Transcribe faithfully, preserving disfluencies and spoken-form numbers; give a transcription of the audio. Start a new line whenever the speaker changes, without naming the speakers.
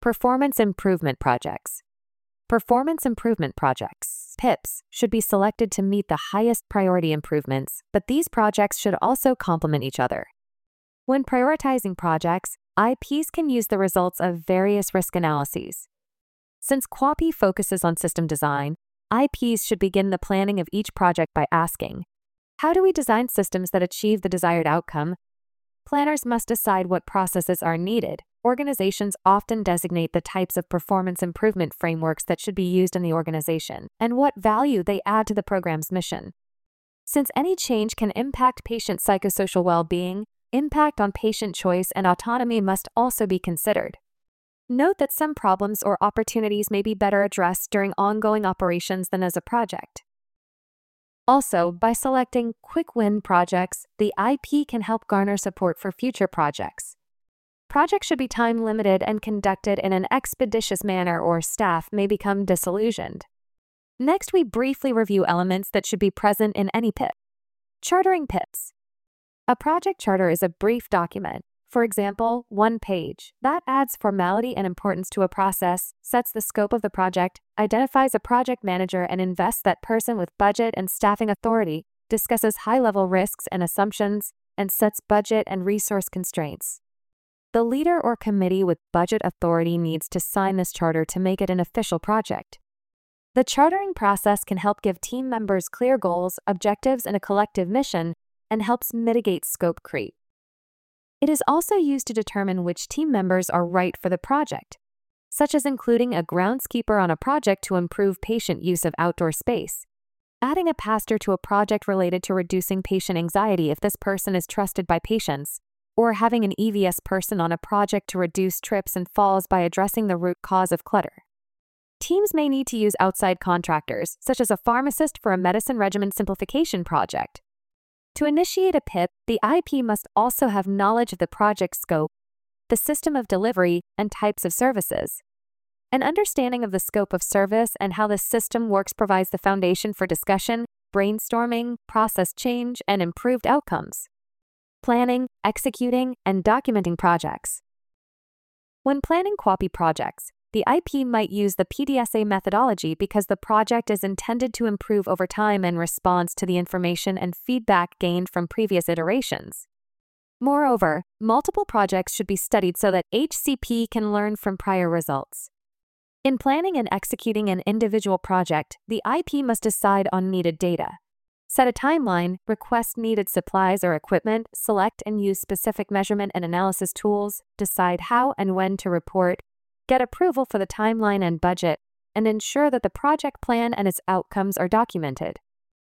Performance Improvement Projects. Performance Improvement Projects, P I Ps, should be selected to meet the highest priority improvements, but these projects should also complement each other. When prioritizing projects, I Ps can use the results of various risk analyses. Since Q A P I focuses on system design, I Ps should begin the planning of each project by asking, how do we design systems that achieve the desired outcome? Planners must decide what processes are needed. Organizations often designate the types of performance improvement frameworks that should be used in the organization and what value they add to the program's mission. Since any change can impact patient psychosocial well-being, impact on patient choice and autonomy must also be considered. Note that some problems or opportunities may be better addressed during ongoing operations than as a project. Also, by selecting quick-win projects, the I P can help garner support for future projects. Projects should be time-limited and conducted in an expeditious manner, or staff may become disillusioned. Next, we briefly review elements that should be present in any P I P. Chartering P I Ps. A project charter is a brief document, for example, one page, that adds formality and importance to a process, sets the scope of the project, identifies a project manager and invests that person with budget and staffing authority, discusses high-level risks and assumptions, and sets budget and resource constraints. The leader or committee with budget authority needs to sign this charter to make it an official project. The chartering process can help give team members clear goals, objectives, and a collective mission, and helps mitigate scope creep. It is also used to determine which team members are right for the project, such as including a groundskeeper on a project to improve patient use of outdoor space, adding a pastor to a project related to reducing patient anxiety if this person is trusted by patients, or having an E V S person on a project to reduce trips and falls by addressing the root cause of clutter. Teams may need to use outside contractors, such as a pharmacist for a medicine regimen simplification project. To initiate a P I P, the I P must also have knowledge of the project scope, the system of delivery, and types of services. An understanding of the scope of service and how the system works provides the foundation for discussion, brainstorming, process change, and improved outcomes. Planning, executing, and documenting projects. When planning Q A P I projects, the I P might use the P D S A methodology because the project is intended to improve over time in response to the information and feedback gained from previous iterations. Moreover, multiple projects should be studied so that H C P can learn from prior results. In planning and executing an individual project, the I P must decide on needed data, set a timeline, request needed supplies or equipment, select and use specific measurement and analysis tools, decide how and when to report, get approval for the timeline and budget, and ensure that the project plan and its outcomes are documented.